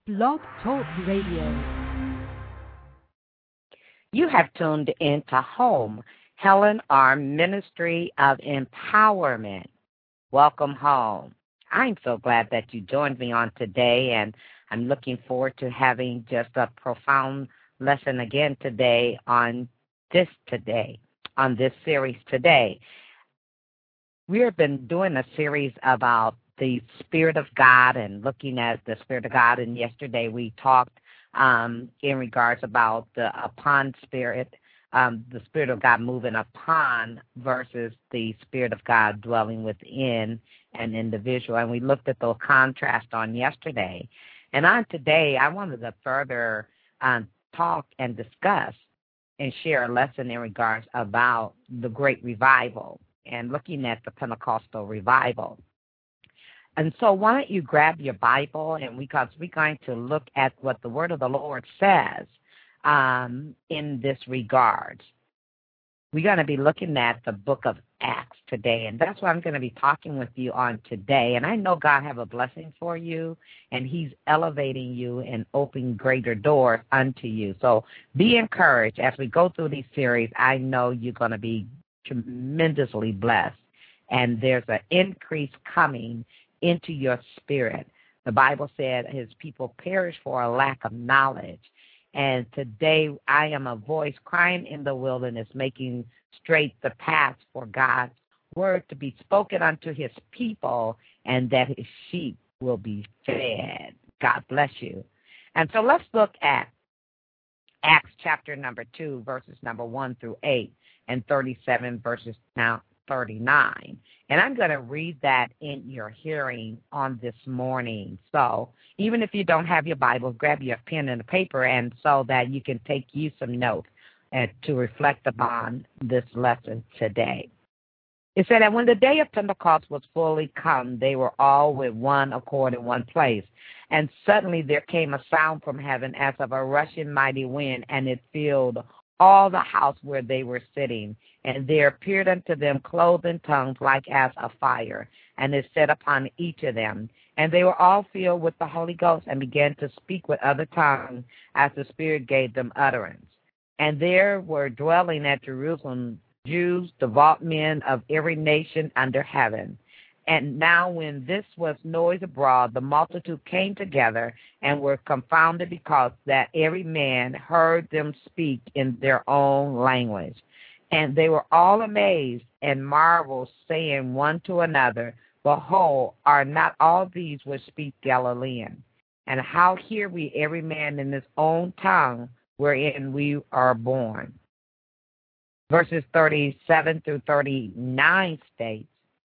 Blog Talk Radio. You have tuned into Home, Helen R. Ministry of Empowerment. Welcome home. I'm so glad that you joined me on today, and I'm looking forward to having just a profound lesson again today on this series today. We have been doing a series about the Spirit of God and looking at the Spirit of God, and yesterday we talked in regards about the upon spirit, the Spirit of God moving upon versus the Spirit of God dwelling within an individual. And we looked at the contrast on yesterday. And on today, I wanted to further talk and discuss and share a lesson in regards about the Great Revival and looking at the Pentecostal revival. And so why don't you grab your Bible, and because we're going to look at what the Word of the Lord says in this regard. We're going to be looking at the book of Acts today, and that's what I'm going to be talking with you on today. And I know God have a blessing for you, and he's elevating you and opening greater doors unto you. So be encouraged as we go through these series. I know you're going to be tremendously blessed, and there's an increase coming into your spirit. The Bible said his people perish for a lack of knowledge. And today I am a voice crying in the wilderness, making straight the path for God's word to be spoken unto his people, and that his sheep will be fed. God bless you. And so let's look at Acts chapter number 2, verses number 1 through 8, and 37 verses now 39. And I'm going to read that in your hearing on this morning. So even if you don't have your Bible, grab your pen and a paper, and so that you can take you some notes to reflect upon this lesson today. It said that when the day of Pentecost was fully come, they were all with one accord in one place. And suddenly there came a sound from heaven as of a rushing mighty wind, and it filled all the house where they were sitting. And there appeared unto them cloven tongues like as a fire, and it set upon each of them. And they were all filled with the Holy Ghost, and began to speak with other tongues as the Spirit gave them utterance. And there were dwelling at Jerusalem Jews, devout men of every nation under heaven. And now when this was noise abroad, the multitude came together and were confounded, because that every man heard them speak in their own language. And they were all amazed and marveled, saying one to another, Behold, are not all these which speak Galilean? And how hear we every man in his own tongue wherein we are born? Verses 37 through 39 states,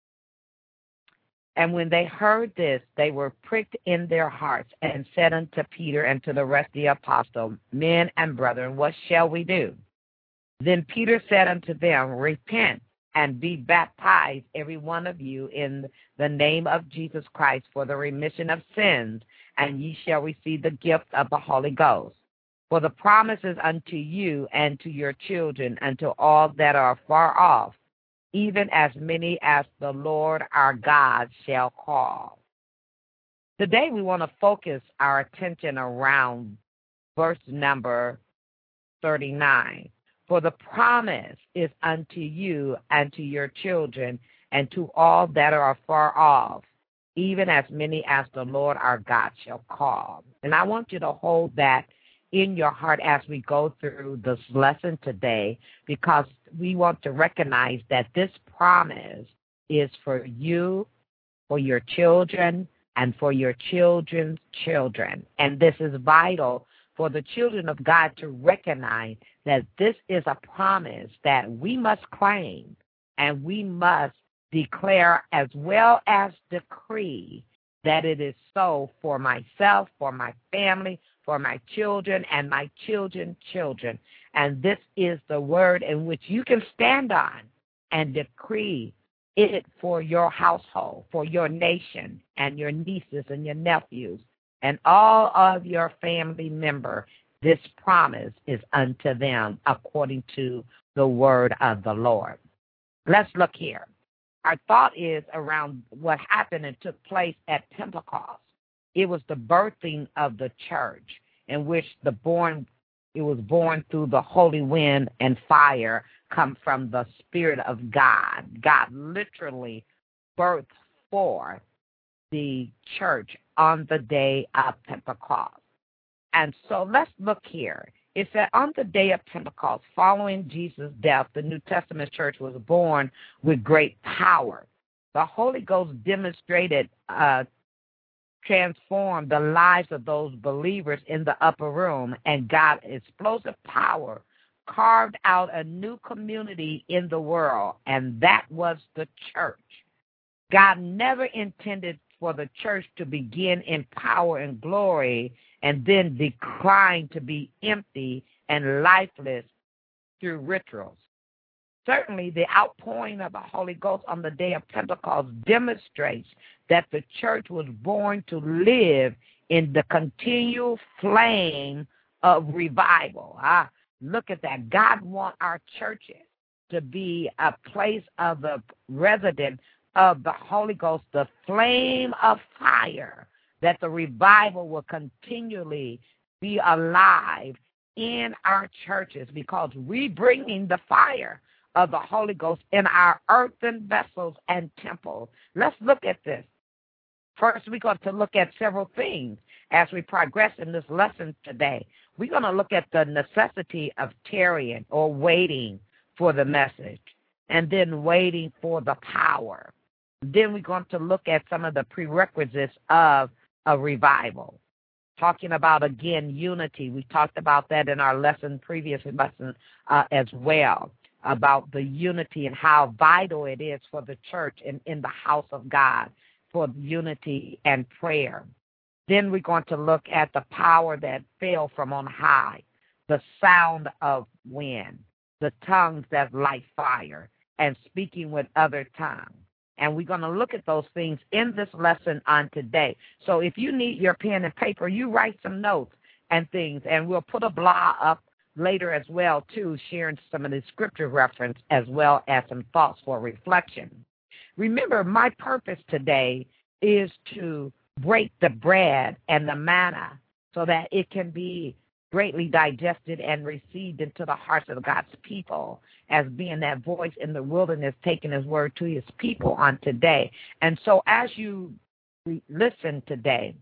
And when they heard this, they were pricked in their hearts, and said unto Peter and to the rest of the apostles, Men and brethren, what shall we do? Then Peter said unto them, Repent, and be baptized every one of you in the name of Jesus Christ for the remission of sins, and ye shall receive the gift of the Holy Ghost. For the promise is unto you and to your children, and to all that are far off, even as many as the Lord our God shall call. Today we want to focus our attention around verse number 39. For the promise is unto you and to your children, and to all that are far off, even as many as the Lord our God shall call. And I want you to hold that in your heart as we go through this lesson today, because we want to recognize that this promise is for you, for your children, and for your children's children. And this is vital for the children of God to recognize that this is a promise that we must claim, and we must declare as well as decree that it is so for myself, for my family, for my children, and my children's children. And this is the word in which you can stand on and decree it for your household, for your nation, and your nieces and your nephews, and all of your family members. This promise is unto them according to the word of the Lord. Let's look here. Our thought is around what happened and took place at Pentecost. It was the birthing of the church, in which it was born through the holy wind and fire come from the Spirit of God. God literally birthed forth the church on the day of Pentecost. And so let's look here. It said on the day of Pentecost, following Jesus' death, the New Testament church was born with great power. The Holy Ghost demonstrated, transformed the lives of those believers in the upper room, and God's explosive power carved out a new community in the world, and that was the church. God never intended for the church to begin in power and glory and then decline to be empty and lifeless through rituals. Certainly, the outpouring of the Holy Ghost on the day of Pentecost demonstrates that the church was born to live in the continual flame of revival. Look at that. God wants our churches to be a place of the residence of the Holy Ghost, the flame of fire, that the revival will continually be alive in our churches, because we bringing the fire of the Holy Ghost in our earthen vessels and temples. Let's look at this. First, we're going to look at several things as we progress in this lesson today. We're going to look at the necessity of tarrying or waiting for the message, and then waiting for the power. Then we're going to look at some of the prerequisites of a revival. Talking about, again, unity. We talked about that in our previous lesson as well, about the unity and how vital it is for the church in the house of God, for unity and prayer. Then we're going to look at the power that fell from on high, the sound of wind, the tongues that light fire, and speaking with other tongues. And we're going to look at those things in this lesson on today. So if you need your pen and paper, you write some notes and things, and we'll put a blog up later as well, too, sharing some of the scripture reference as well as some thoughts for reflection. Remember, my purpose today is to break the bread and the manna so that it can be greatly digested and received into the hearts of God's people, as being that voice in the wilderness, taking his word to his people on today. And so as you listen today,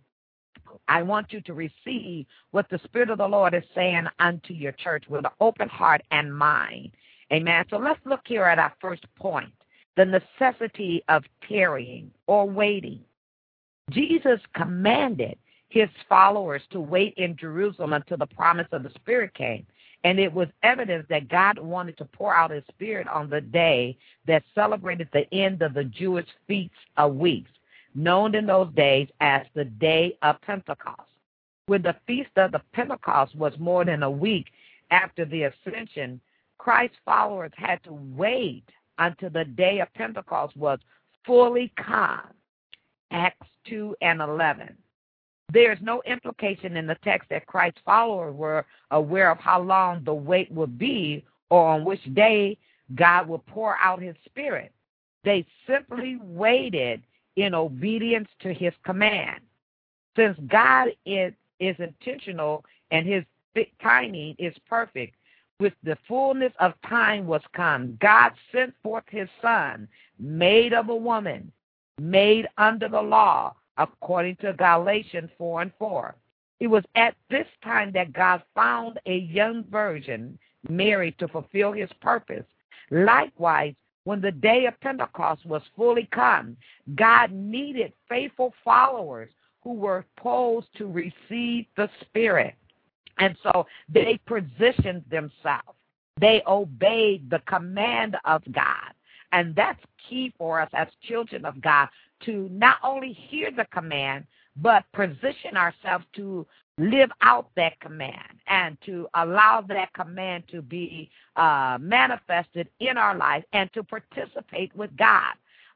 I want you to receive what the Spirit of the Lord is saying unto your church with an open heart and mind. Amen. So let's look here at our first point, the necessity of tarrying or waiting. Jesus commanded his followers to wait in Jerusalem until the promise of the Spirit came. And it was evidence that God wanted to pour out his Spirit on the day that celebrated the end of the Jewish Feast of Weeks, known in those days as the Day of Pentecost. When the Feast of the Pentecost was more than a week after the ascension, Christ's followers had to wait until the Day of Pentecost was fully come. Acts 2:11. There's no implication in the text that Christ's followers were aware of how long the wait would be or on which day God would pour out his Spirit. They simply waited in obedience to his command. Since God is intentional and his timing is perfect, with the fullness of time was come, God sent forth his Son, made of a woman, made under the law, according to Galatians 4:4. It was at this time that God found a young virgin, Mary, to fulfill his purpose. Likewise, when the day of Pentecost was fully come, God needed faithful followers who were posed to receive the Spirit. And so they positioned themselves. They obeyed the command of God. And that's key for us as children of God, to not only hear the command, but position ourselves to live out that command and to allow that command to be manifested in our life and to participate with God.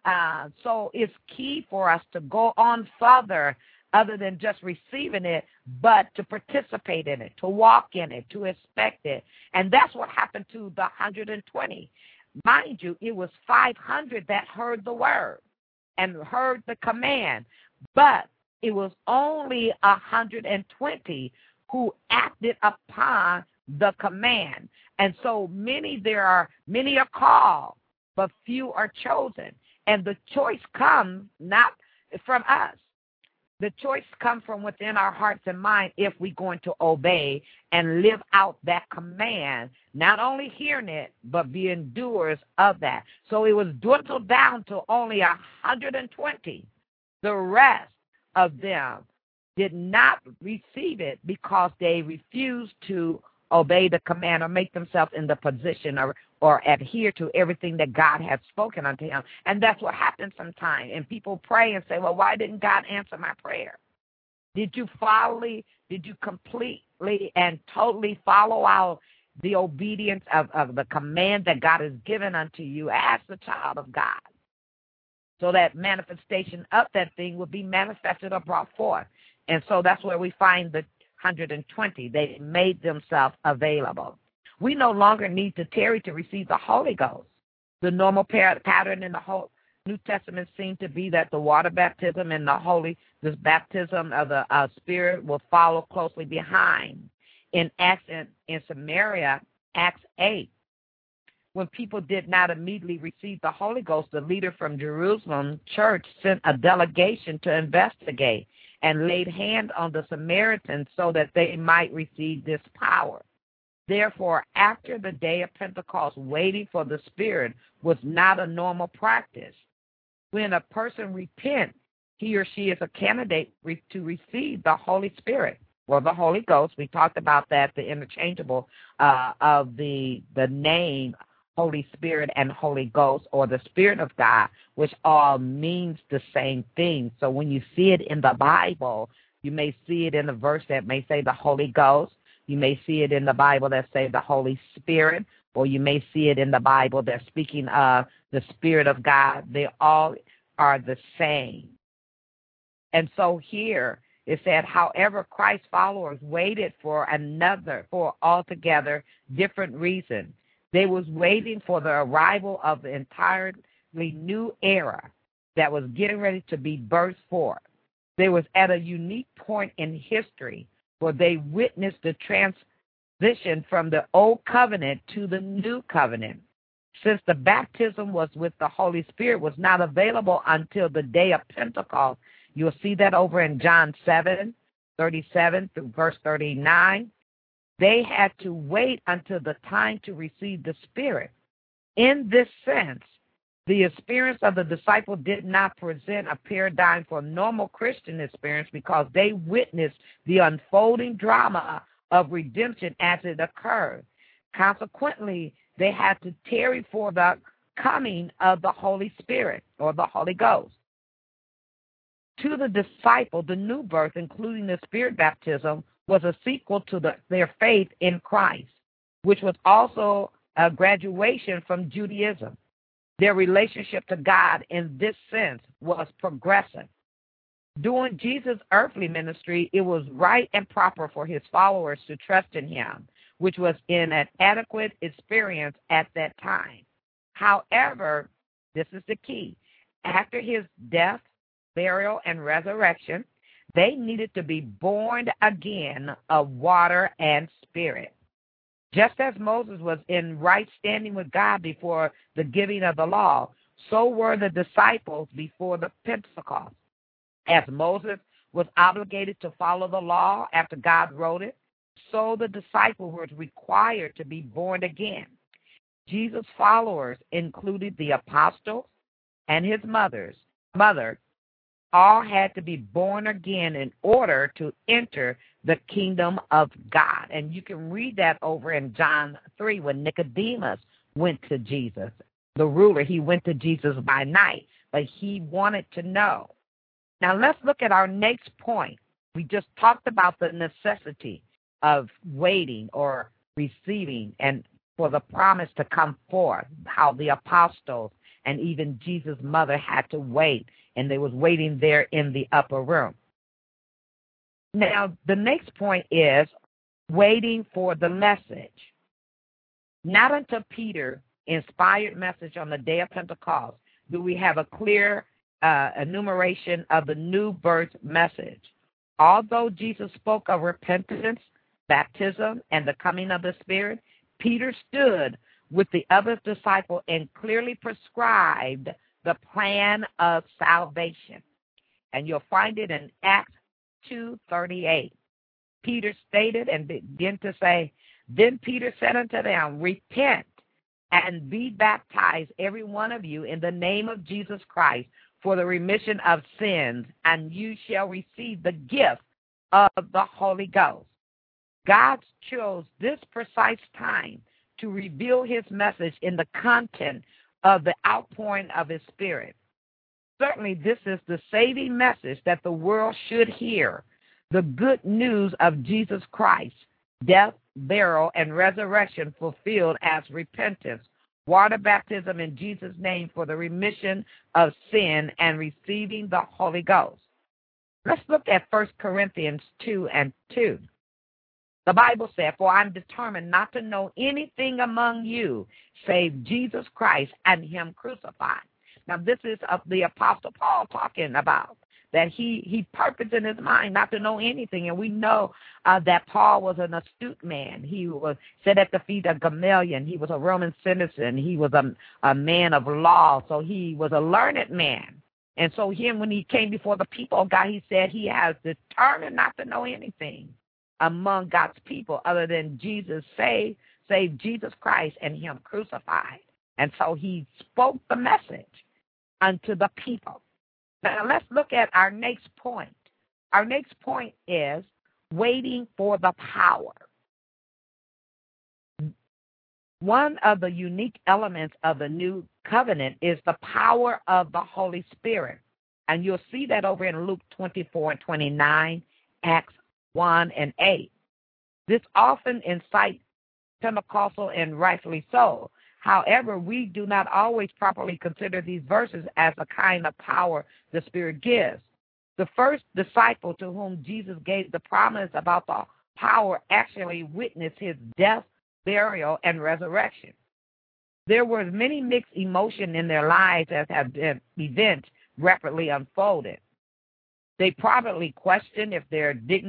So it's key for us to go on further other than just receiving it, but to participate in it, to walk in it, to expect it. And that's what happened to the 120. Mind you, it was 500 that heard the word and heard the command, but it was only 120 who acted upon the command. And so many are called, but few are chosen. And the choice comes not from us. The choice comes from within our hearts and minds if we're going to obey and live out that command, not only hearing it, but being doers of that. So it was dwindled down to only 120. The rest of them did not receive it because they refused to obey the command or make themselves in the position or adhere to everything that God has spoken unto him. And that's what happens sometimes. And people pray and say, well, why didn't God answer my prayer? Did you completely and totally follow out the obedience of the command that God has given unto you as the child of God? So that manifestation of that thing will be manifested or brought forth. And so that's where we find the 120. They made themselves available. We no longer need to tarry to receive the Holy Ghost. The normal pattern in the whole New Testament seems to be that the water baptism and this baptism of the Spirit will follow closely behind. In Acts in Samaria, Acts 8, when people did not immediately receive the Holy Ghost, the leader from Jerusalem church sent a delegation to investigate and laid hand on the Samaritans so that they might receive this power. Therefore, after the day of Pentecost, waiting for the Spirit was not a normal practice. When a person repents, he or she is a candidate to receive the Holy Spirit or the Holy Ghost. We talked about that, the interchangeable of the name Holy Spirit and Holy Ghost, or the Spirit of God, which all means the same thing. So when you see it in the Bible, you may see it in a verse that may say the Holy Ghost. You may see it in the Bible that say the Holy Spirit, or you may see it in the Bible that's speaking of the Spirit of God. They all are the same. And so here it said, however, Christ's followers waited for altogether different reason. They was waiting for the arrival of the entirely new era that was getting ready to be birthed forth. They was at a unique point in history where they witnessed the transition from the old covenant to the new covenant. Since the baptism was with the Holy Spirit was not available until the day of Pentecost, you'll see that over in John 7:37 through verse 39. They had to wait until the time to receive the Spirit. In this sense, the experience of the disciple did not present a paradigm for normal Christian experience because they witnessed the unfolding drama of redemption as it occurred. Consequently, they had to tarry for the coming of the Holy Spirit or the Holy Ghost. To the disciple, the new birth, including the Spirit baptism, was a sequel to their faith in Christ, which was also a graduation from Judaism. Their relationship to God in this sense was progressive. During Jesus' earthly ministry, it was right and proper for his followers to trust in him, which was an adequate experience at that time. However, this is the key. After his death, burial, and resurrection, they needed to be born again of water and spirit. Just as Moses was in right standing with God before the giving of the law, so were the disciples before the Pentecost. As Moses was obligated to follow the law after God wrote it, so the disciple was required to be born again. Jesus' followers included the apostles and his mother, all had to be born again in order to enter the kingdom of God. And you can read that over in John 3 when Nicodemus went to Jesus. The ruler, he went to Jesus by night, but he wanted to know. Now let's look at our next point. We just talked about the necessity of waiting or receiving and for the promise to come forth, how the apostles and even Jesus' mother had to wait, and they was waiting there in the upper room. Now, the next point is waiting for the message. Not until Peter inspired message on the day of Pentecost do we have a clear enumeration of the new birth message. Although Jesus spoke of repentance, baptism, and the coming of the Spirit, Peter stood with the other disciples and clearly prescribed the plan of salvation. And you'll find it in Acts 2:38. Peter stated and began to say, "Then Peter said unto them, Repent and be baptized, every one of you, in the name of Jesus Christ, for the remission of sins, and you shall receive the gift of the Holy Ghost." God chose this precise time to reveal his message in the content of the outpouring of his Spirit. Certainly, this is the saving message that the world should hear, the good news of Jesus Christ, death, burial, and resurrection fulfilled as repentance, water baptism in Jesus' name for the remission of sin, and receiving the Holy Ghost. Let's look at 1 Corinthians 2:2. The Bible said, "For I'm determined not to know anything among you save Jesus Christ and him crucified." Now, this is the Apostle Paul talking about, that he purposed in his mind not to know anything. And we know that Paul was an astute man. He was set at the feet of Gamaliel. He was a Roman citizen. He was a man of law. So he was a learned man. And so when he came before the people of God, he said he has determined not to know anything among God's people other than Jesus, save Jesus Christ and him crucified. And so he spoke the message unto the people. Now let's look at our next point. Our next point is waiting for the power. One of the unique elements of the new covenant is the power of the Holy Spirit. And you'll see that over in Luke 24:29, Acts 1:8. This often incites Pentecostal, and rightfully so. However, we do not always properly consider these verses as a kind of power the Spirit gives. The first disciple to whom Jesus gave the promise about the power actually witnessed his death, burial, and resurrection. There were many mixed emotions in their lives as events rapidly unfolded. They probably questioned if their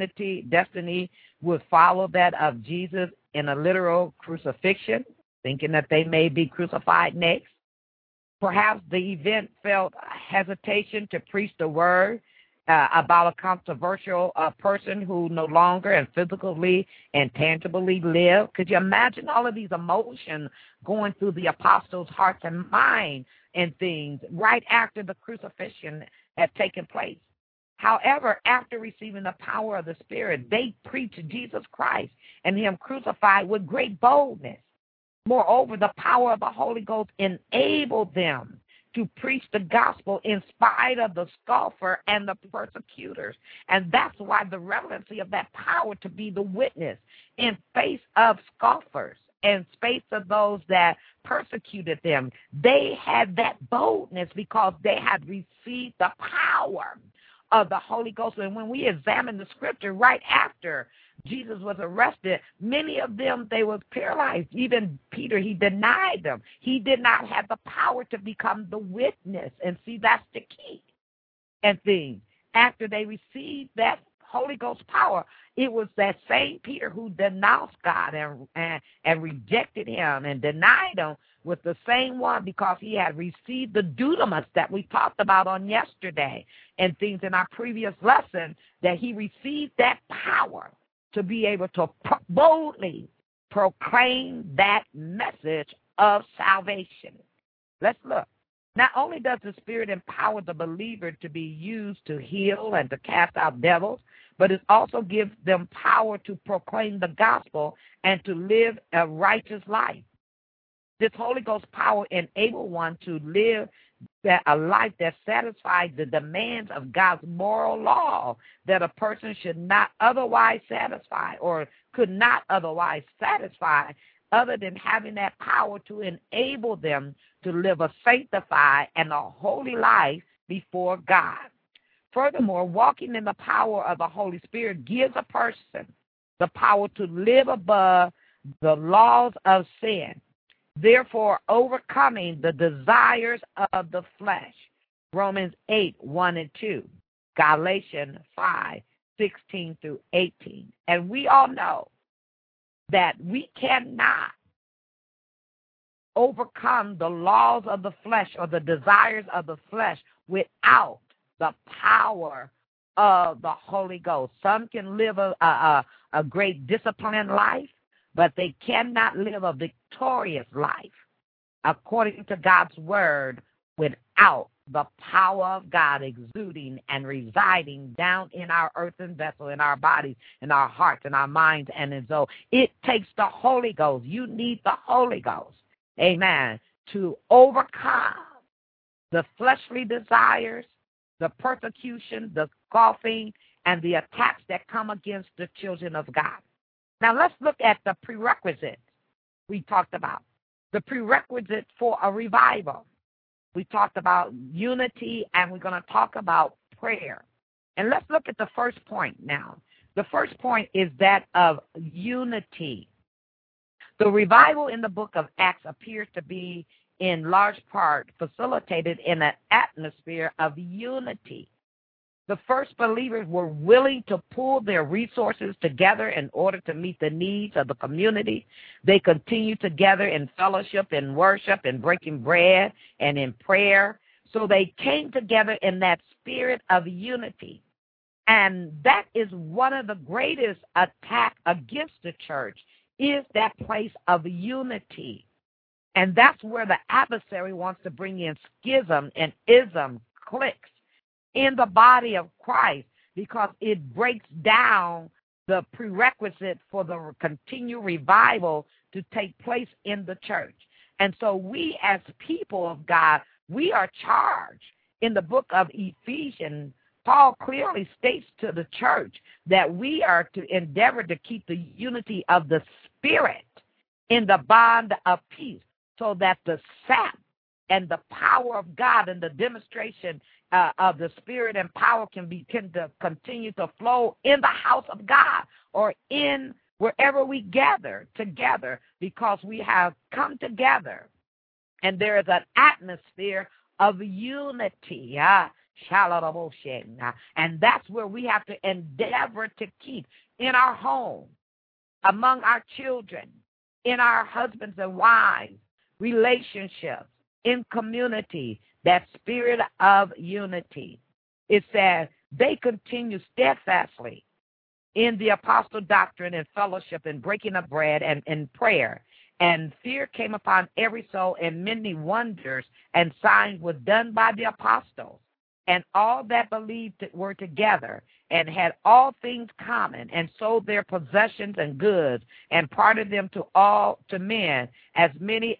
destiny would follow that of Jesus in a literal crucifixion, thinking that they may be crucified next. Perhaps the event felt hesitation to preach the word about a controversial person who no longer and physically and tangibly lived. Could you imagine all of these emotions going through the apostles' hearts and minds and things right after the crucifixion had taken place? However, after receiving the power of the Spirit, they preached Jesus Christ and him crucified with great boldness. Moreover, the power of the Holy Ghost enabled them to preach the gospel in spite of the scoffer and the persecutors. And that's why the relevancy of that power to be the witness in face of scoffers, in face of those that persecuted them. They had that boldness because they had received the power of the Holy Ghost. And when we examine the scripture right after Jesus was arrested, many of them, they were paralyzed. Even Peter, he denied them. He did not have the power to become the witness. And see, that's the key. And things. After they received that Holy Ghost power, it was that same Peter who denounced God and rejected him and denied him with the same one because he had received the dunamis that we talked about on yesterday and things in our previous lesson, that he received that power to be able to boldly proclaim that message of salvation. Let's look. Not only does the Spirit empower the believer to be used to heal and to cast out devils, but it also gives them power to proclaim the gospel and to live a righteous life. This Holy Ghost power enables one to live a life that satisfies the demands of God's moral law that a person should not otherwise satisfy or could not otherwise satisfy, other than having that power to enable them to live a sanctified and a holy life before God. Furthermore, walking in the power of the Holy Spirit gives a person the power to live above the laws of sin, therefore overcoming the desires of the flesh. Romans 8, 1 and 2, Galatians 5, 16 through 18. And we all know that we cannot overcome the laws of the flesh or the desires of the flesh without the power of the Holy Ghost. Some can live a great disciplined life, but they cannot live a victorious life according to God's word without the power of God exuding and residing down in our earthen vessel, in our bodies, in our hearts, in our minds, and in soul. It takes the Holy Ghost. You need the Holy Ghost, amen, to overcome the fleshly desires, the persecution, the scoffing, and the attacks that come against the children of God. Now let's look at the prerequisites we talked about. The prerequisite for a revival. We talked about unity, and we're going to talk about prayer. And let's look at the first point now. The first point is that of unity. The revival in the book of Acts appears to be in large part facilitated in an atmosphere of unity. The first believers were willing to pool their resources together in order to meet the needs of the community. They continued together in fellowship, in worship, in breaking bread, and in prayer. So they came together in that spirit of unity. And that is one of the greatest attacks against the church, is that place of unity. And that's where the adversary wants to bring in schism and ism, cliques, in the body of Christ, because it breaks down the prerequisite for the continued revival to take place in the church. And so we as people of God, we are charged. In the book of Ephesians, Paul clearly states to the church that we are to endeavor to keep the unity of the Spirit in the bond of peace, so that the sap and the power of God and the demonstration of the Spirit and power can continue to flow in the house of God, or in wherever we gather together, because we have come together and there is an atmosphere of unity. And that's where we have to endeavor to keep in our home, among our children, in our husbands and wives, relationships, in community, that spirit of unity. It says they continue steadfastly in the apostle doctrine and fellowship and breaking of bread and in prayer. And fear came upon every soul, and many wonders and signs were done by the apostles. And all that believed were together and had all things common, and sold their possessions and goods, and parted them to men, as many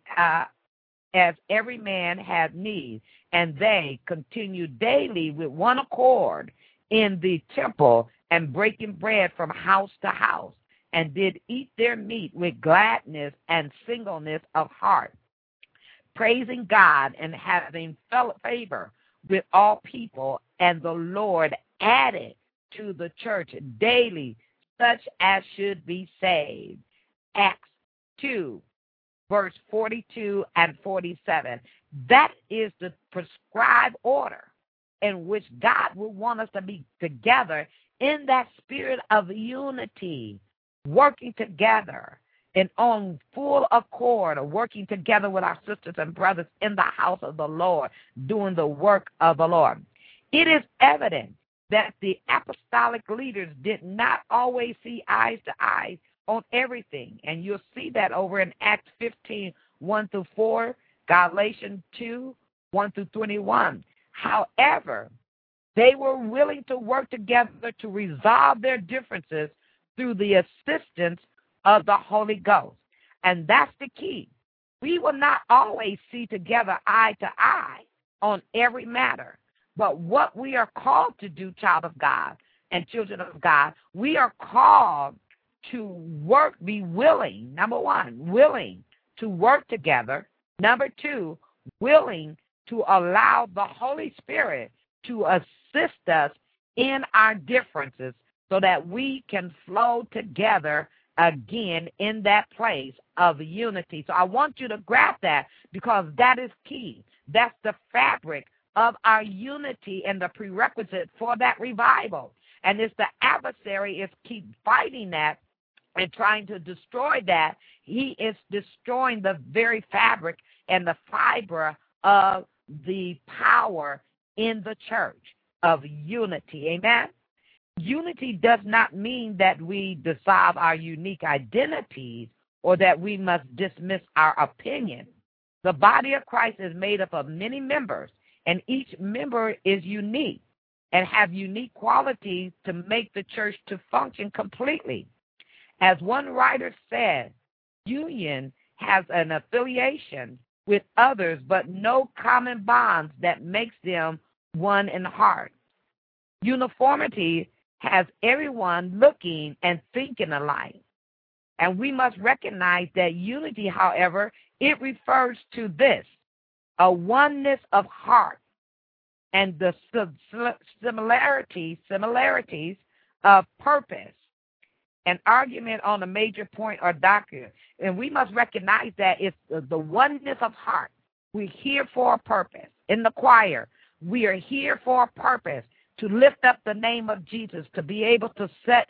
as every man had need. And they continued daily with one accord in the temple, and breaking bread from house to house, and did eat their meat with gladness and singleness of heart, praising God and having favor with all people. And the Lord added to the church daily such as should be saved. Acts 2, verse 42 and 47. That is the prescribed order in which God will want us to be together in that spirit of unity, working together and on full accord, working together with our sisters and brothers in the house of the Lord, doing the work of the Lord. It is evident that the apostolic leaders did not always see eye to eye on everything. And you'll see that over in Acts 15, 1 through 4, Galatians 2, 1 through 21. However, they were willing to work together to resolve their differences through the assistance of the Holy Ghost. And that's the key. We will not always see together eye to eye on every matter. But what we are called to do, child of God and children of God, we are called to work, be willing, number one, willing to work together. Number two, willing to allow the Holy Spirit to assist us in our differences so that we can flow together again in that place of unity. So I want you to grab that, because that is key. That's the fabric of our unity and the prerequisite for that revival. And it's the adversary is keep fighting that and trying to destroy that. He is destroying the very fabric and the fiber of the power in the church of unity. Amen? Unity does not mean that we dissolve our unique identities or that we must dismiss our opinion. The body of Christ is made up of many members, and each member is unique and have unique qualities to make the church to function completely. As one writer said, union has an affiliation with others, but no common bonds that makes them one in heart. Uniformity has everyone looking and thinking alike. And we must recognize that unity, however, it refers to this, a oneness of heart and the similarities of purpose. An argument on a major point or doctrine. And we must recognize that it's the oneness of heart. We're here for a purpose. In the choir, we are here for a purpose, to lift up the name of Jesus, to be able to set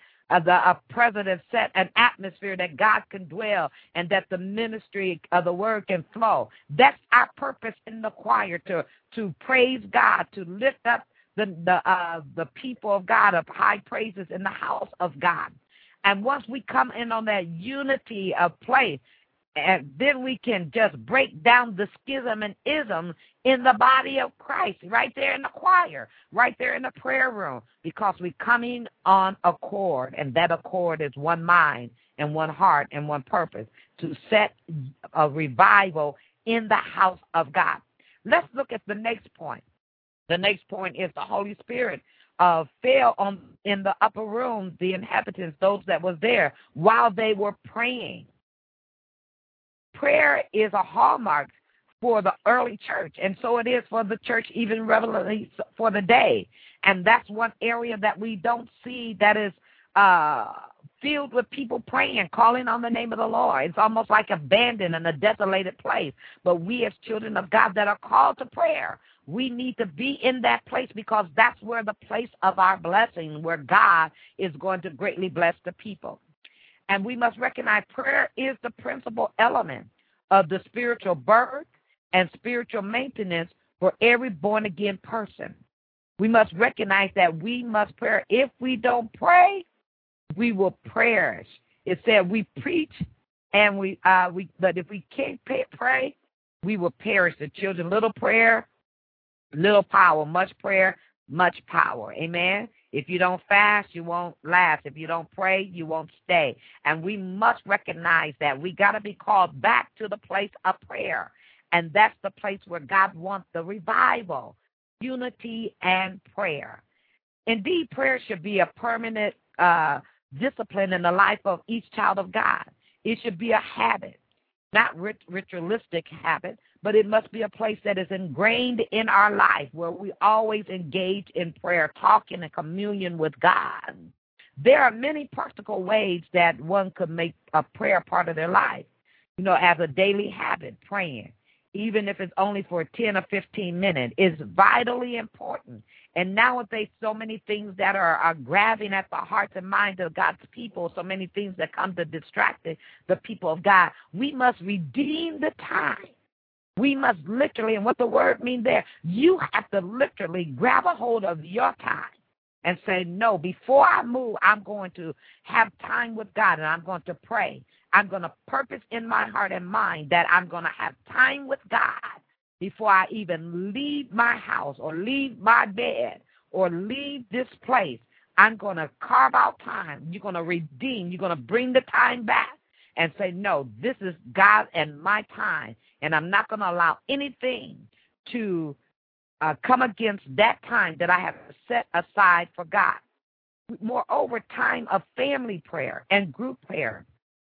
set an atmosphere that God can dwell and that the ministry of the word can flow. That's our purpose in the choir, to praise God, to lift up the people of God of high praises in the house of God. And once we come in on that unity of place, and then we can just break down the schism and ism in the body of Christ, right there in the choir, right there in the prayer room, because we're coming on accord, and that accord is one mind and one heart and one purpose, to set a revival in the house of God. Let's look at the next point. The next point is the Holy Spirit fell in the upper room, the inhabitants, those that was there, while they were praying. Prayer is a hallmark for the early church, and so it is for the church, even relevantly for the day. And that's one area that we don't see that is filled with people praying, calling on the name of the Lord. It's almost like abandoned in a desolated place. But we as children of God that are called to prayer, we need to be in that place, because that's where the place of our blessing, where God is going to greatly bless the people. And we must recognize prayer is the principal element of the spiritual birth and spiritual maintenance for every born-again person. We must recognize that we must pray. If we don't pray, we will perish. It said we preach, and but if we can't pray, we will perish. The children, little prayer, little power, much prayer, much power. Amen. If you don't fast, you won't last. If you don't pray, you won't stay. And we must recognize that we got to be called back to the place of prayer. And that's the place where God wants the revival, unity, and prayer. Indeed, prayer should be a permanent discipline in the life of each child of God. It should be a habit, not ritualistic habit, but it must be a place that is ingrained in our life, where we always engage in prayer, talking and communion with God. There are many practical ways that one could make a prayer part of their life, as a daily habit, praying. Even if it's only for 10 or 15 minutes, is vitally important. And nowadays, so many things that are grabbing at the hearts and minds of God's people, so many things that come to distract the people of God. We must redeem the time. We must literally, and what the word means there, you have to literally grab a hold of your time and say, no, before I move, I'm going to have time with God, and I'm going to pray. I'm going to purpose in my heart and mind that I'm going to have time with God before I even leave my house or leave my bed or leave this place. I'm going to carve out time. You're going to redeem. You're going to bring the time back and say, no, this is God and my time, and I'm not going to allow anything to come against that time that I have set aside for God. Moreover, time of family prayer and group prayer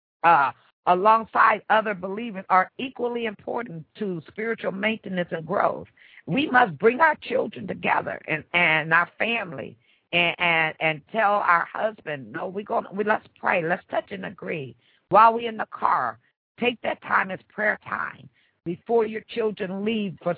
alongside other believers are equally important to spiritual maintenance and growth. We must bring our children together and our family and tell our husband, no, let's pray, let's touch and agree. While we're in the car, take that time as prayer time before your children leave for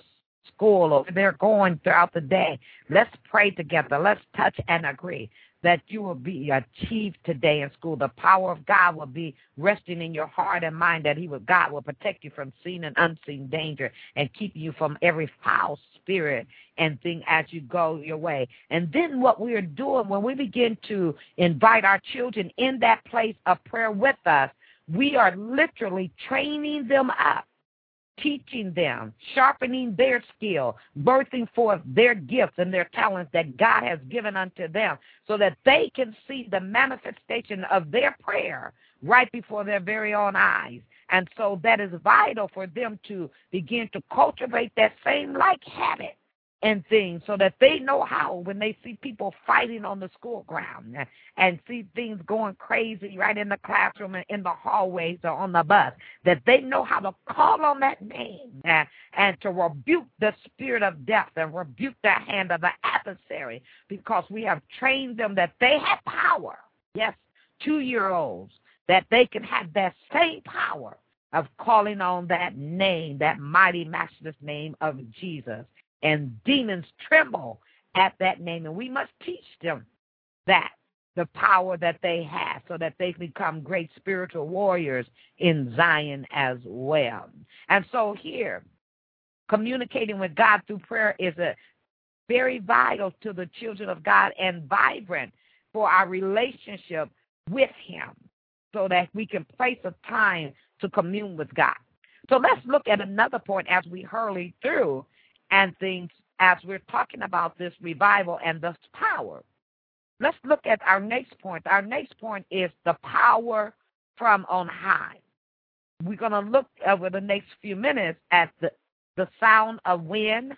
school or they're going throughout the day, let's pray together. Let's touch and agree that you will be achieved today in school. The power of God will be resting in your heart and mind, that God will protect you from seen and unseen danger and keep you from every foul spirit and thing as you go your way. And then what we are doing when we begin to invite our children in that place of prayer with us, we are literally training them up, teaching them, sharpening their skill, birthing forth their gifts and their talents that God has given unto them, so that they can see the manifestation of their prayer right before their very own eyes. And so that is vital for them to begin to cultivate that same like habit and things, so that they know how, when they see people fighting on the school ground and see things going crazy right in the classroom and in the hallways or on the bus, that they know how to call on that name and to rebuke the spirit of death and rebuke the hand of the adversary, because we have trained them that they have power. Yes, 2-year-olds, that they can have that same power of calling on that name, that mighty, matchless name of Jesus. And demons tremble at that name. And we must teach them that, the power that they have, so that they become great spiritual warriors in Zion as well. And so here, communicating with God through prayer is a very vital to the children of God and vibrant for our relationship with Him, so that we can place a time to commune with God. So let's look at another point as we hurry through and things as we're talking about this revival and this power. Let's look at our next point. Our next point is the power from on high. We're going to look over the next few minutes at the sound of wind,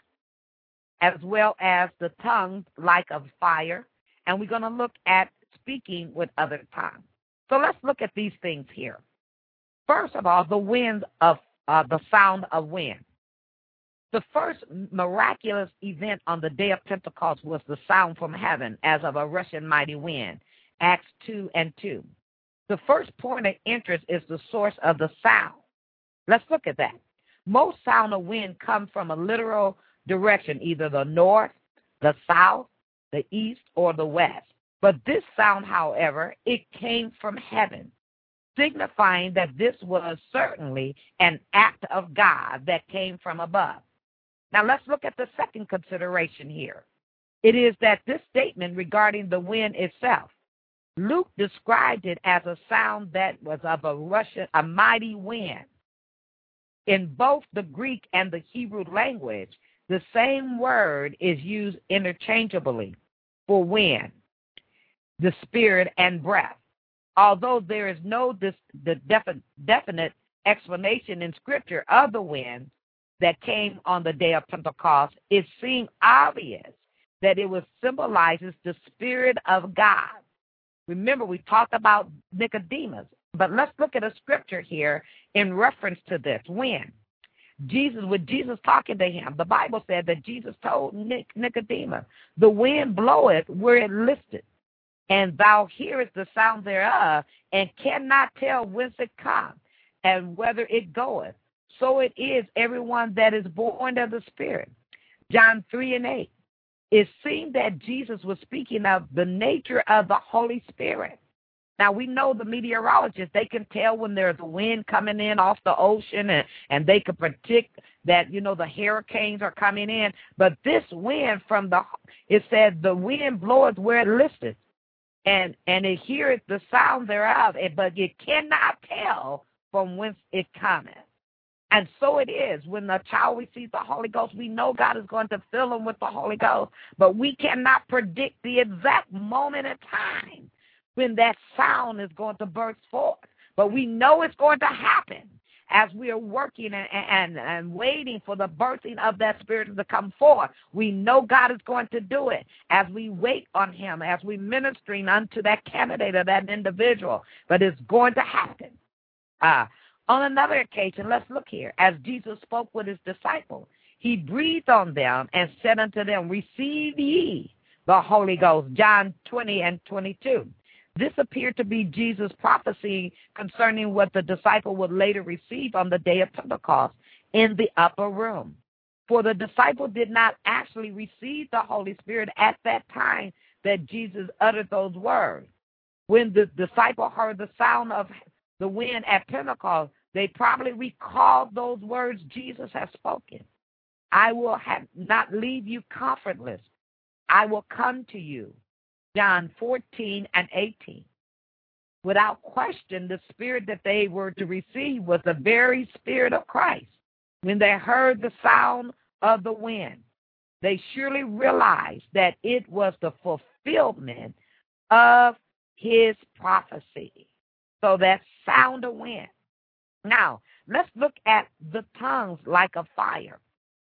as well as the tongues like of fire, and we're going to look at speaking with other tongues. So let's look at these things here. First of all, the wind of the sound of wind. The first miraculous event on the day of Pentecost was the sound from heaven as of a rushing mighty wind, Acts 2:2. The first point of interest is the source of the sound. Let's look at that. Most sound of wind come from a literal direction, either the north, the south, the east, or the west. But this sound, however, it came from heaven, signifying that this was certainly an act of God that came from above. Now let's look at the second consideration here. It is that this statement regarding the wind itself, Luke described it as a sound that was of a mighty wind. In both the Greek and the Hebrew language, the same word is used interchangeably for wind, the spirit, and breath. Although there is no definite explanation in Scripture of the wind that came on the day of Pentecost, it seemed obvious that it symbolizes the Spirit of God. Remember, we talked about Nicodemus, but let's look at a scripture here in reference to this wind. With Jesus talking to him, the Bible said that Jesus told Nicodemus, the wind bloweth where it listeth, and thou hearest the sound thereof, and cannot tell whence it cometh, and whither it goeth. So it is everyone that is born of the Spirit. John 3:8. It seemed that Jesus was speaking of the nature of the Holy Spirit. Now, we know the meteorologists, they can tell when there's a wind coming in off the ocean, and they can predict that, the hurricanes are coming in. But this wind it said, the wind bloweth where it listeth, and it heareth the sound thereof, but it cannot tell from whence it cometh. And so it is. When the child receives the Holy Ghost, we know God is going to fill them with the Holy Ghost, but we cannot predict the exact moment in time when that sound is going to burst forth. But we know it's going to happen as we are working and waiting for the birthing of that Spirit to come forth. We know God is going to do it as we wait on Him, as we ministering unto that candidate or that individual. But it's going to happen. On another occasion, let's look here. As Jesus spoke with His disciples, He breathed on them and said unto them, receive ye the Holy Ghost. John 20:22. This appeared to be Jesus' prophecy concerning what the disciple would later receive on the day of Pentecost in the upper room. For the disciple did not actually receive the Holy Spirit at that time that Jesus uttered those words. When the disciple heard the sound of the wind at Pentecost, they probably recalled those words Jesus had spoken. I will not leave you comfortless. I will come to you. John 14 and 18. Without question, the Spirit that they were to receive was the very Spirit of Christ. When they heard the sound of the wind, they surely realized that it was the fulfillment of his prophecy. So that sound of wind. Now, let's look at the tongues like a fire.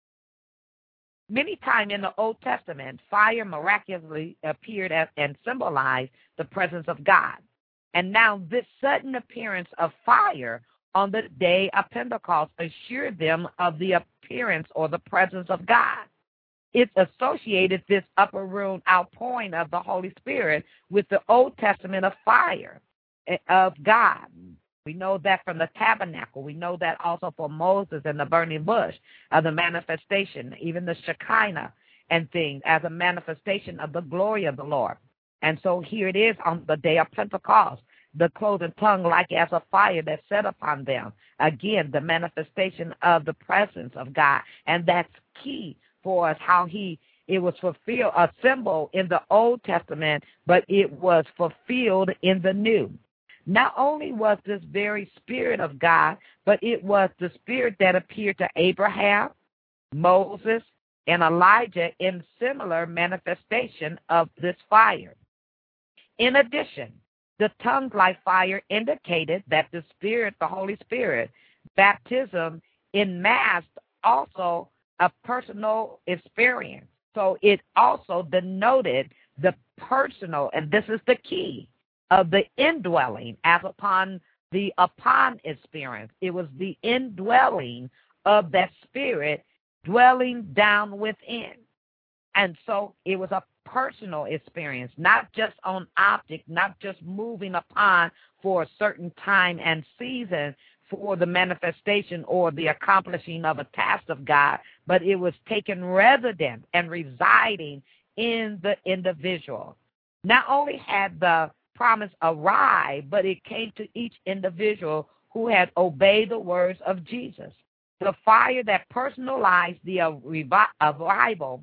Many times in the Old Testament, fire miraculously appeared and symbolized the presence of God. And now this sudden appearance of fire on the day of Pentecost assured them of the appearance or the presence of God. It associated this upper room outpouring of the Holy Spirit with the Old Testament of fire of God. We know that from the tabernacle. We know that also for Moses and the burning bush, the manifestation, even the Shekinah and things as a manifestation of the glory of the Lord. And so here it is on the day of Pentecost, the cloven tongue like as a fire that set upon them. Again, the manifestation of the presence of God. And that's key for us, how it was fulfilled, a symbol in the Old Testament, but it was fulfilled in the New. Not only was this very Spirit of God, but it was the Spirit that appeared to Abraham, Moses, and Elijah in similar manifestation of this fire. In addition, the tongues like fire indicated that the Spirit, the Holy Spirit, baptism in Mass also a personal experience. So it also denoted the personal, and this is the key, of the indwelling as upon the upon experience. It was the indwelling of that Spirit dwelling down within. And so it was a personal experience, not just on object, not just moving upon for a certain time and season for the manifestation or the accomplishing of a task of God, but it was taken resident and residing in the individual. Not only had the promise arrived, but it came to each individual who had obeyed the words of Jesus. The fire that personalized the arrival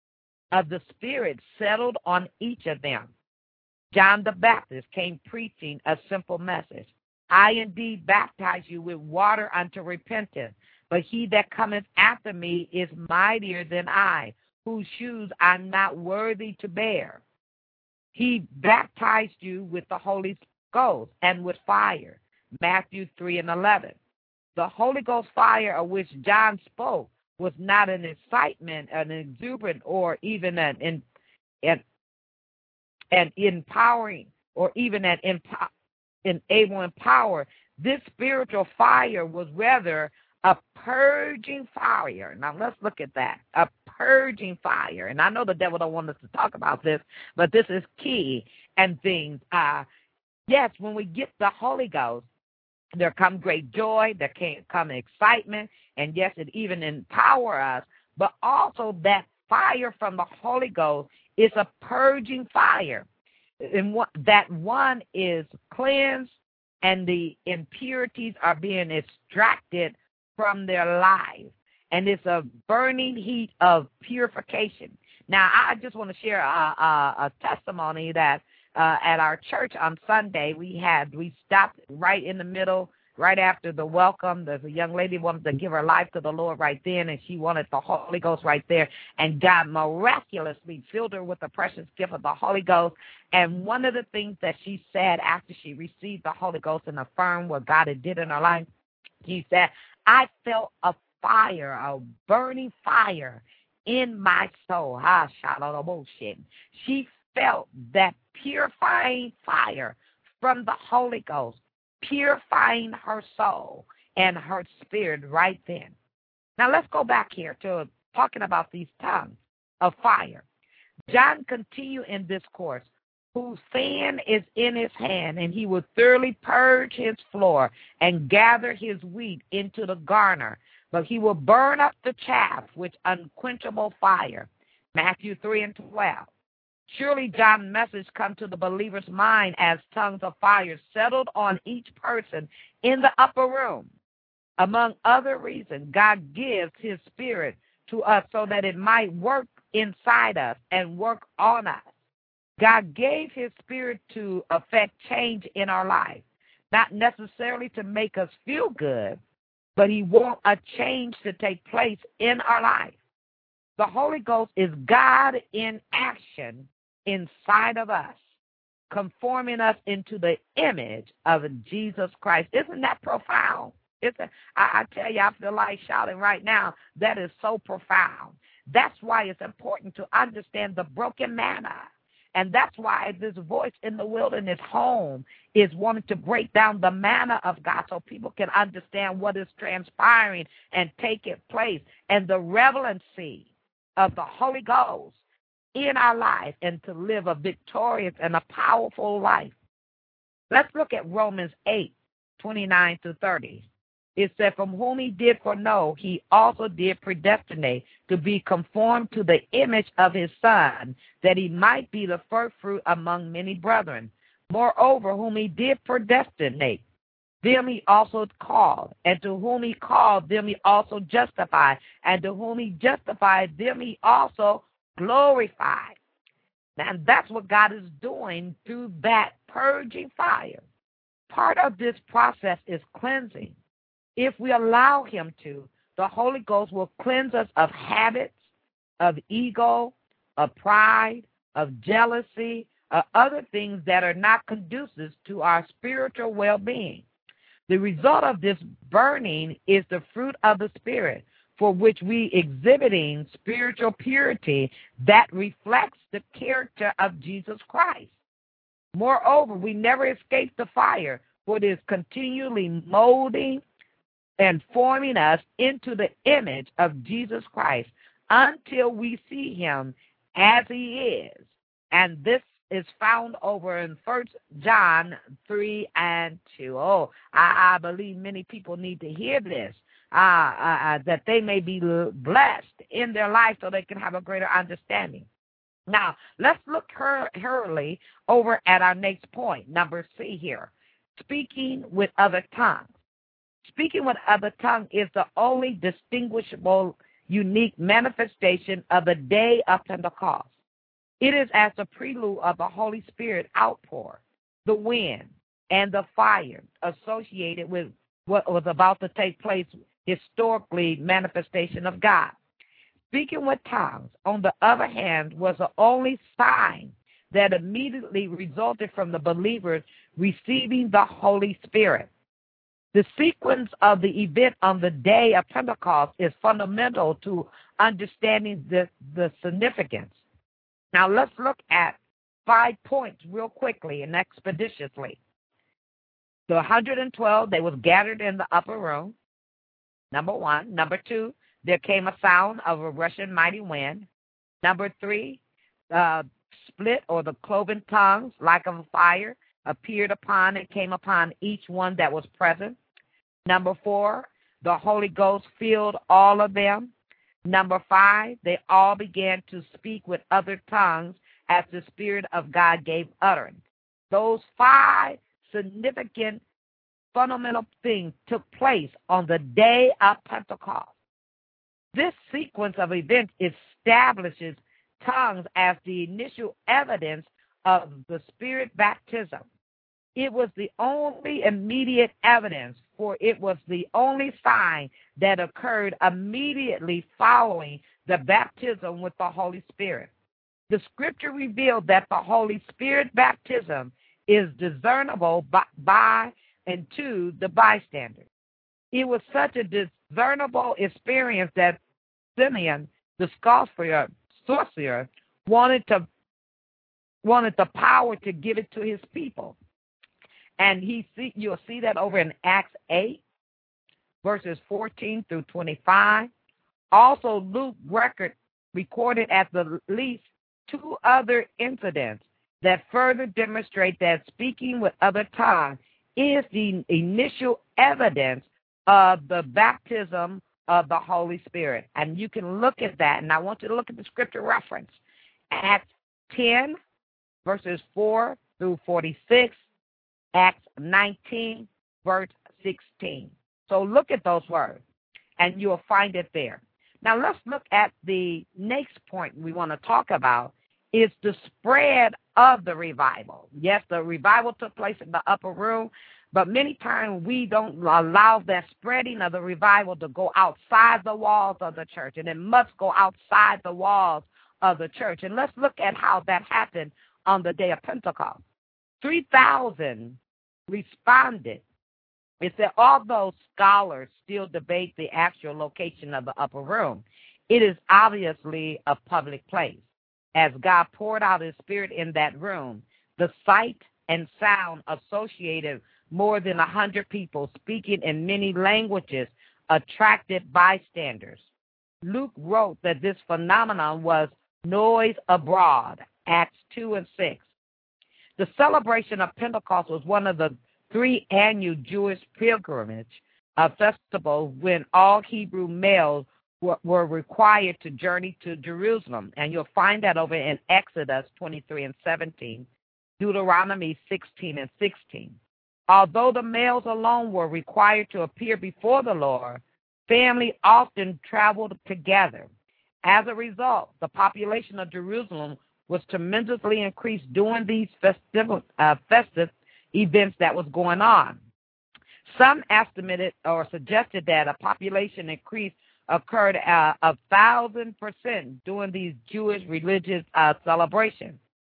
of the Spirit settled on each of them. John the Baptist came preaching a simple message. I indeed baptize you with water unto repentance, but he that cometh after me is mightier than I, whose shoes I'm not worthy to bear. He baptized you with the Holy Ghost and with fire. Matthew 3 and 11. The Holy Ghost fire of which John spoke was not an excitement, an exuberant, or even an empowering, or even an enabling power. This spiritual fire was rather a purging fire. Now let's look at that. A purging fire. And I know the devil don't want us to talk about this, but this is key and things. Yes, when we get the Holy Ghost, there come great joy, there can come excitement, and yes, it even empower us, but also that fire from the Holy Ghost is a purging fire. And that one is cleansed and the impurities are being extracted from their lives. And it's a burning heat of purification. Now, I just want to share a testimony that at our church on Sunday, we stopped right in the middle, right after the welcome. There's a young lady wanted to give her life to the Lord right then, and she wanted the Holy Ghost right there. And God miraculously filled her with the precious gift of the Holy Ghost. And one of the things that she said after she received the Holy Ghost and affirmed what God had did in her life, she said, I felt a fire, a burning fire in my soul. She felt that purifying fire from the Holy Ghost, purifying her soul and her spirit right then. Now let's go back here to talking about these tongues of fire. John continued in this course, whose fan is in his hand, and he will thoroughly purge his floor and gather his wheat into the garner, but he will burn up the chaff with unquenchable fire. Matthew 3:12. Surely John's message come to the believer's mind as tongues of fire settled on each person in the upper room. Among other reasons, God gives his Spirit to us so that it might work inside us and work on us. God gave his Spirit to affect change in our life, not necessarily to make us feel good, but he wants a change to take place in our life. The Holy Ghost is God in action inside of us, conforming us into the image of Jesus Christ. Isn't that profound? I tell you, I feel like shouting right now. That is so profound. That's why it's important to understand the broken manna. And that's why this voice in the wilderness home is wanting to break down the manna of God so people can understand what is transpiring and taking place and the relevancy of the Holy Ghost in our life and to live a victorious and a powerful life. Let's look at Romans 8:29-30. It said, from whom he did foreknow, he also did predestinate to be conformed to the image of his Son, that he might be the first fruit among many brethren. Moreover, whom he did predestinate, them he also called, and to whom he called, them he also justified, and to whom he justified, them he also glorified. Now, that's what God is doing through that purging fire. Part of this process is cleansing. If we allow him to, the Holy Ghost will cleanse us of habits, of ego, of pride, of jealousy, of other things that are not conducive to our spiritual well-being. The result of this burning is the fruit of the Spirit, for which we exhibiting spiritual purity that reflects the character of Jesus Christ. Moreover, we never escape the fire, for it is continually molding and forming us into the image of Jesus Christ until we see him as he is. And this is found over in 1 John 3:2. Oh, I believe many people need to hear this, that they may be blessed in their life so they can have a greater understanding. Now, let's look hurriedly over at our next point, number C here, speaking with other tongues. Speaking with other tongues is the only distinguishable, unique manifestation of the day of Pentecost. It is as the prelude of the Holy Spirit outpour, the wind, and the fire associated with what was about to take place, historically, manifestation of God. Speaking with tongues, on the other hand, was the only sign that immediately resulted from the believers receiving the Holy Spirit. The sequence of the event on the day of Pentecost is fundamental to understanding the significance. Now let's look at 5 points real quickly and expeditiously. The 112, they was gathered in the upper room, number 1. Number 2, there came a sound of a rushing mighty wind. Number 3, split or the cloven tongues like of a fire appeared upon and came upon each one that was present. Number 4, the Holy Ghost filled all of them. Number 5, they all began to speak with other tongues as the Spirit of God gave utterance. Those 5 significant fundamental things took place on the day of Pentecost. This sequence of events establishes tongues as the initial evidence of the Spirit baptism. It was the only immediate evidence, for it was the only sign that occurred immediately following the baptism with the Holy Spirit. The Scripture revealed that the Holy Spirit baptism is discernible by and to the bystander. It was such a discernible experience that Simeon, the sorcerer, wanted the power to give it to his people. And you'll see that over in Acts 8, verses 14-25. Also, Luke recorded at the least 2 other incidents that further demonstrate that speaking with other tongues is the initial evidence of the baptism of the Holy Spirit. And you can look at that, and I want you to look at the scripture reference. Acts 10, verses 4 through 46, Acts 19, verse 16. So look at those words, and you'll find it there. Now let's look at the next point we want to talk about is the spread of the revival. Yes, the revival took place in the upper room, but many times we don't allow that spreading of the revival to go outside the walls of the church, and it must go outside the walls of the church. And let's look at how that happened on the day of Pentecost. 3,000 responded. It said, although scholars still debate the actual location of the upper room, it is obviously a public place. As God poured out his spirit in that room, the sight and sound associated more than 100 people speaking in many languages attracted bystanders. Luke wrote that this phenomenon was noise abroad, Acts 2 and 6. The celebration of Pentecost was one of the 3 annual Jewish pilgrimage festivals when all Hebrew males were required to journey to Jerusalem. And you'll find that over in Exodus 23 and 17, Deuteronomy 16 and 16. Although the males alone were required to appear before the Lord, family often traveled together. As a result, the population of Jerusalem was tremendously increased during these festive events that was going on. Some estimated or suggested that a population increase occurred 1,000% during these Jewish religious celebrations.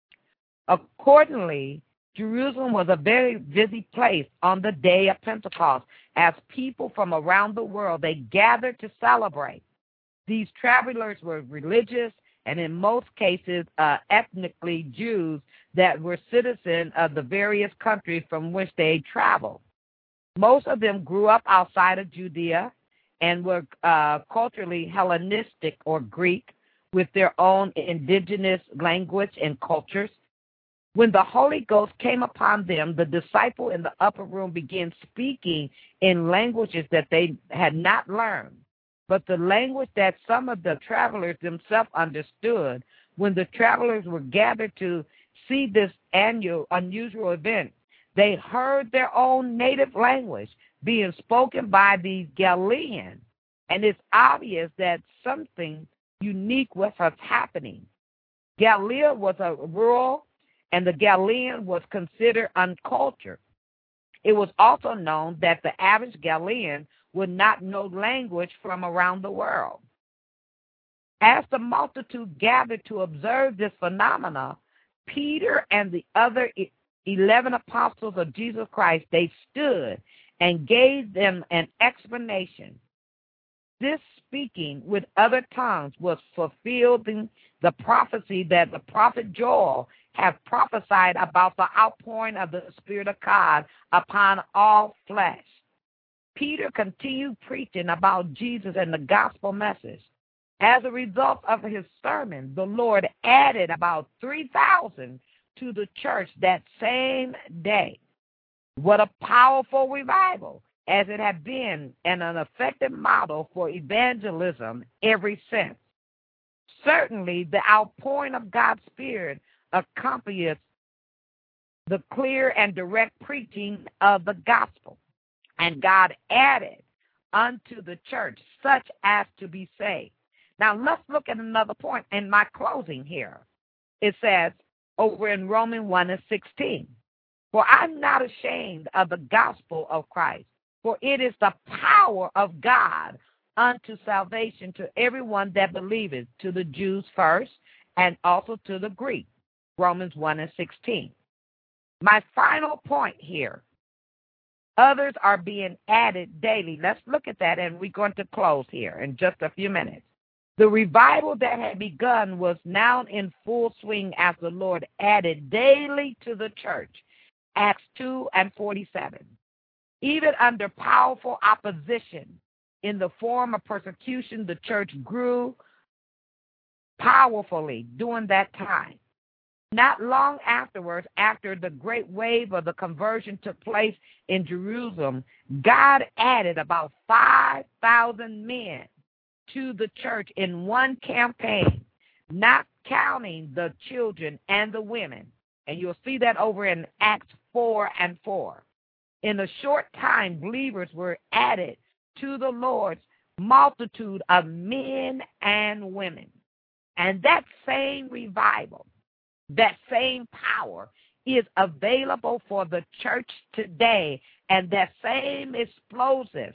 Accordingly, Jerusalem was a very busy place on the day of Pentecost as people from around the world, they gathered to celebrate. These travelers were religious and in most cases ethnically Jews that were citizens of the various countries from which they traveled. Most of them grew up outside of Judea and were culturally Hellenistic or Greek with their own indigenous language and cultures. When the Holy Ghost came upon them, the disciple in the upper room began speaking in languages that they had not learned, but the language that some of the travelers themselves understood. When the travelers were gathered to see this annual unusual event, they heard their own native language being spoken by these Galileans, and it's obvious that something unique was happening. Galilee was a rural, and the Galilean was considered uncultured. It was also known that the average Galilean would not know language from around the world. As the multitude gathered to observe this phenomena, Peter and the other 11 apostles of Jesus Christ, they stood and gave them an explanation. This speaking with other tongues was fulfilling the prophecy that the prophet Joel had prophesied about the outpouring of the Spirit of God upon all flesh. Peter continued preaching about Jesus and the gospel message. As a result of his sermon, the Lord added about 3,000 to the church that same day. What a powerful revival, as it had been and an effective model for evangelism ever since. Certainly, the outpouring of God's Spirit accompanies the clear and direct preaching of the gospel, and God added unto the church such as to be saved. Now, let's look at another point in my closing here. It says over in Romans 1 and 16, for I'm not ashamed of the gospel of Christ, for it is the power of God unto salvation to everyone that believeth, to the Jews first, and also to the Greek. Romans 1 and 16. My final point here, others are being added daily. Let's look at that, and we're going to close here in just a few minutes. The revival that had begun was now in full swing as the Lord added daily to the church. Acts 2 and 47. Even under powerful opposition in the form of persecution, the church grew powerfully during that time. Not long afterwards, after the great wave of the conversion took place in Jerusalem, God added about 5,000 men to the church in one campaign, not counting the children and the women. And you'll see that over in Acts 4:4. In a short time, believers were added to the Lord's multitude of men and women. And that same revival, that same power is available for the church today, and that same explosive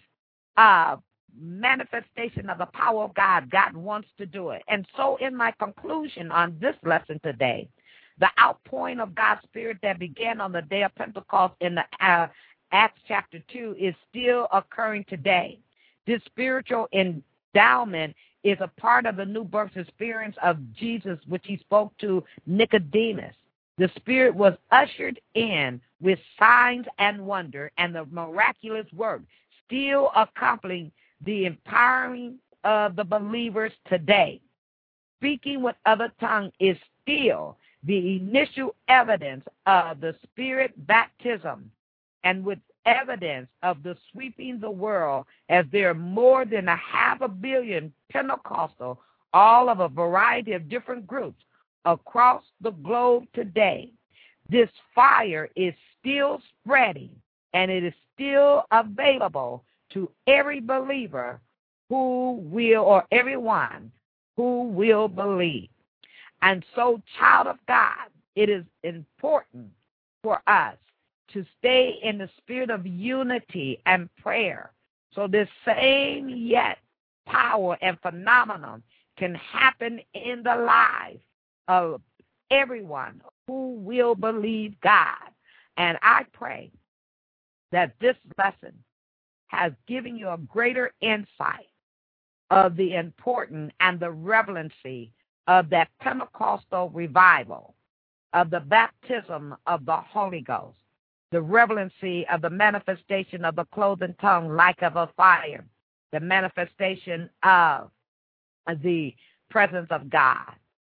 manifestation of the power of God, God wants to do it. And so in my conclusion on this lesson today, the outpouring of God's Spirit that began on the day of Pentecost in the Acts chapter 2 is still occurring today. This spiritual endowment is a part of the new birth experience of Jesus, which he spoke to Nicodemus. The Spirit was ushered in with signs and wonder and the miraculous work, still accompanying the empowering of the believers today. Speaking with other tongues is still the initial evidence of the Spirit baptism, and with evidence of the sweeping the world, as there are more than 500 million Pentecostal, all of a variety of different groups across the globe today. This fire is still spreading, and it is still available to every believer who will, or everyone who will believe. And so, child of God, it is important for us to stay in the spirit of unity and prayer, so this same yet power and phenomenon can happen in the lives of everyone who will believe God. And I pray that this lesson has given you a greater insight of the importance and the relevancy of that Pentecostal revival, of the baptism of the Holy Ghost, the relevancy of the manifestation of the clothing tongue like of a fire, the manifestation of the presence of God,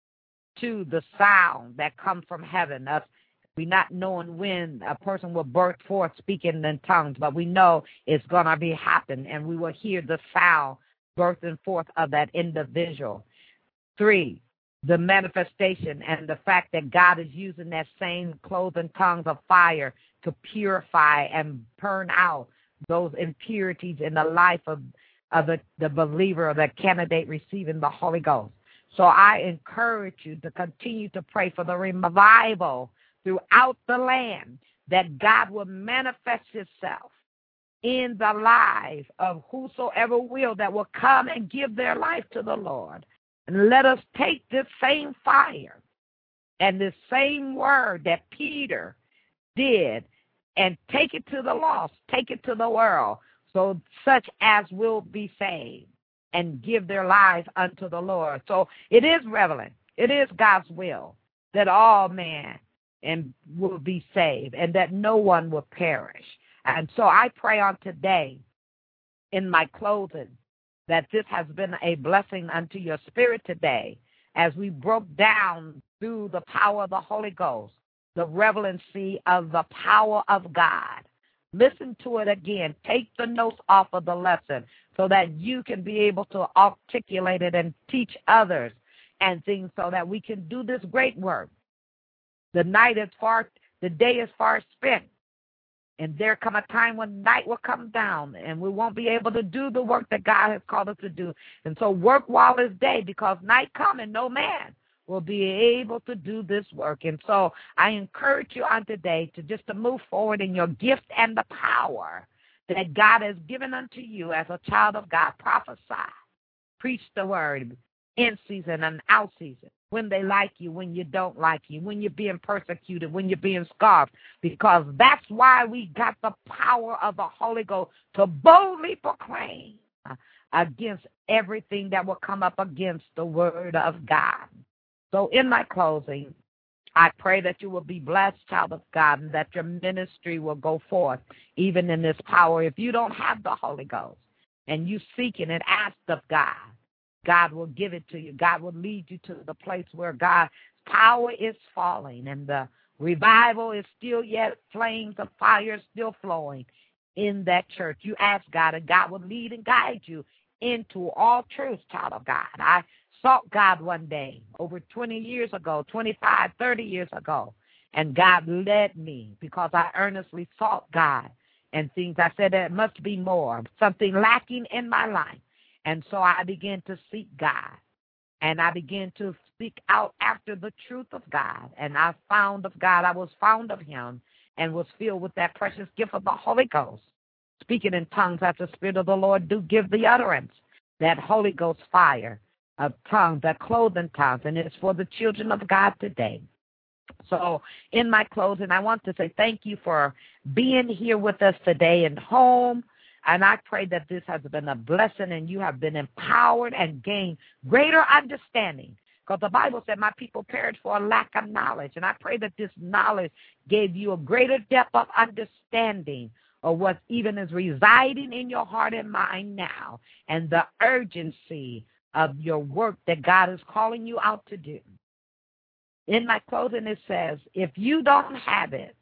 to the sound that comes from heaven. Us, we not knowing when a person will burst forth speaking in tongues, but we know it's going to be happen, and we will hear the sound bursting forth of that individual. 3, the manifestation and the fact that God is using that same clothing tongues of fire to purify and burn out those impurities in the life of the believer or the candidate receiving the Holy Ghost. So I encourage you to continue to pray for the revival throughout the land, that God will manifest himself in the life of whosoever will that will come and give their life to the Lord. And let us take this same fire and this same word that Peter did and take it to the lost, take it to the world, so such as will be saved and give their lives unto the Lord. So it is relevant. It is God's will that all men will be saved and that no one will perish. And so I pray on today in my closing that this has been a blessing unto your spirit today, as we broke down through the power of the Holy Ghost, the relevancy of the power of God. Listen to it again. Take the notes off of the lesson so that you can be able to articulate it and teach others and things, so that we can do this great work. The day is far spent. And there come a time when night will come down and we won't be able to do the work that God has called us to do. And so work while it's day, because night come and no man will be able to do this work. And so I encourage you on today to move forward in your gift and the power that God has given unto you as a child of God. Prophesy, preach the word in season and out season, when they like you, when you don't like you, when you're being persecuted, when you're being scoffed, because that's why we got the power of the Holy Ghost to boldly proclaim against everything that will come up against the word of God. So in my closing, I pray that you will be blessed, child of God, and that your ministry will go forth even in this power. If you don't have the Holy Ghost and you seek it and ask of God, God will give it to you. God will lead you to the place where God's power is falling and the revival is still yet flames of fire still flowing in that church. You ask God, and God will lead and guide you into all truth, child of God. I sought God one day over 20 years ago, 25, 30 years ago, and God led me because I earnestly sought God and things. I said there must be more, something lacking in my life. And so I began to seek God, and I began to speak out after the truth of God. And I found of God, I was found of him, and was filled with that precious gift of the Holy Ghost, speaking in tongues as the Spirit of the Lord do give the utterance, that Holy Ghost fire of tongues, that clothing tongues, and it's for the children of God today. So in my closing, I want to say thank you for being here with us today in home. And I pray that this has been a blessing and you have been empowered and gained greater understanding. Because the Bible said my people perish for a lack of knowledge. And I pray that this knowledge gave you a greater depth of understanding of what even is residing in your heart and mind now, and the urgency of your work that God is calling you out to do. In my closing, it says, if you don't have it,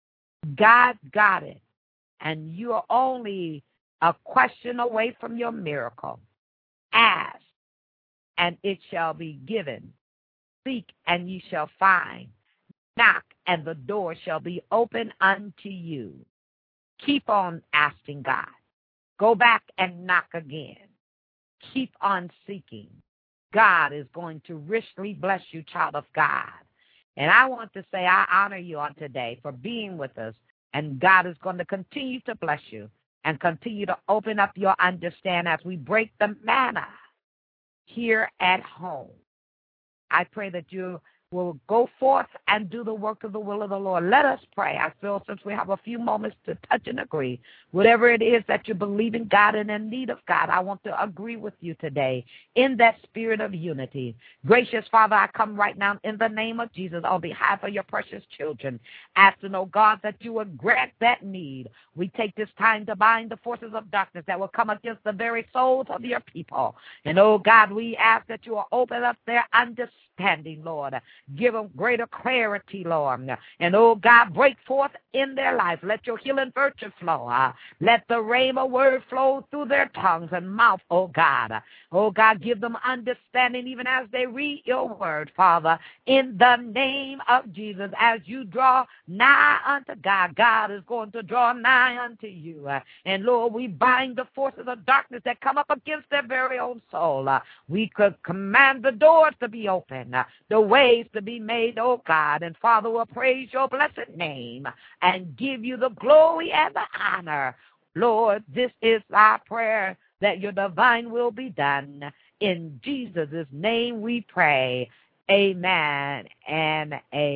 God got it. And you're only a question away from your miracle. Ask, and it shall be given. Seek, and ye shall find. Knock, and the door shall be open unto you. Keep on asking God. Go back and knock again. Keep on seeking. God is going to richly bless you, child of God. And I want to say I honor you on today for being with us. And God is going to continue to bless you and continue to open up your understanding as we break the manna here at home. I pray that you will go forth and do the work of the will of the Lord. Let us pray. I feel since we have a few moments to touch and agree, whatever it is that you believe in God and in need of God, I want to agree with you today in that spirit of unity. Gracious Father, I come right now in the name of Jesus on behalf of your precious children, asking, oh God, that you would grant that need. We take this time to bind the forces of darkness that will come against the very souls of your people. And oh God, we ask that you will open up their understanding, Lord. Give them greater clarity, Lord. And, oh, God, break forth in their life. Let your healing virtue flow. Let the rhema word flow through their tongues and mouth, oh, God. Oh, God, give them understanding even as they read your word, Father, in the name of Jesus. As you draw nigh unto God, God is going to draw nigh unto you. And, Lord, we bind the forces of darkness that come up against their very own soul. We could command the doors to be open, the ways to be made, oh God. And Father, we'll praise your blessed name and give you the glory and the honor. Lord, this is our prayer, that your divine will be done. In Jesus' name we pray. Amen and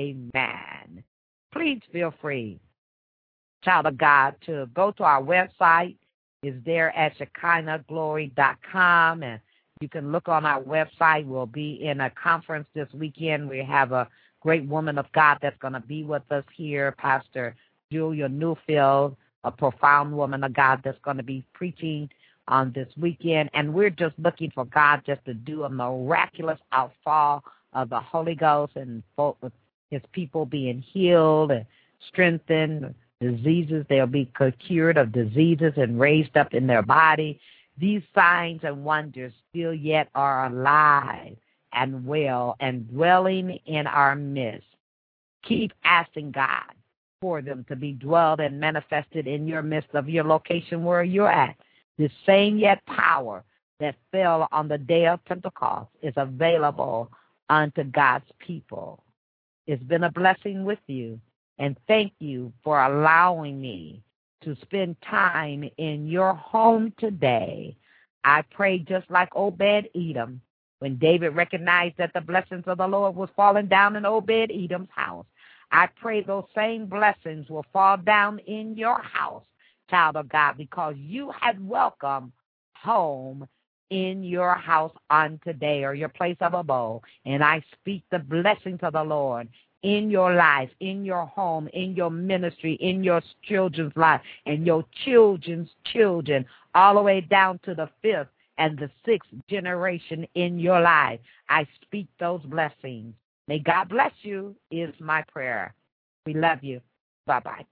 amen. Please feel free, child of God, to go to our website. It's there at ShekinahGlory.com, and you can look on our website. We'll be in a conference this weekend. We have a great woman of God that's going to be with us here, Pastor Julia Newfield, a profound woman of God that's going to be preaching on this weekend. And we're just looking for God just to do a miraculous outfall of the Holy Ghost and with his people being healed and strengthened. Diseases, they'll be cured of diseases and raised up in their body. These signs and wonders still yet are alive and well and dwelling in our midst. Keep asking God for them to be dwelled and manifested in your midst of your location where you're at. The same yet power that fell on the day of Pentecost is available unto God's people. It's been a blessing with you, and thank you for allowing me to spend time in your home today. I pray just like Obed-Edom, when David recognized that the blessings of the Lord was falling down in Obed-Edom's house. I pray those same blessings will fall down in your house, child of God, because you had welcome home in your house on today, or your place of abode. And I speak the blessings of the Lord in your life, in your home, in your ministry, in your children's life, and your children's children, all the way down to the fifth and the sixth generation in your life. I speak those blessings. May God bless you is my prayer. We love you. Bye-bye.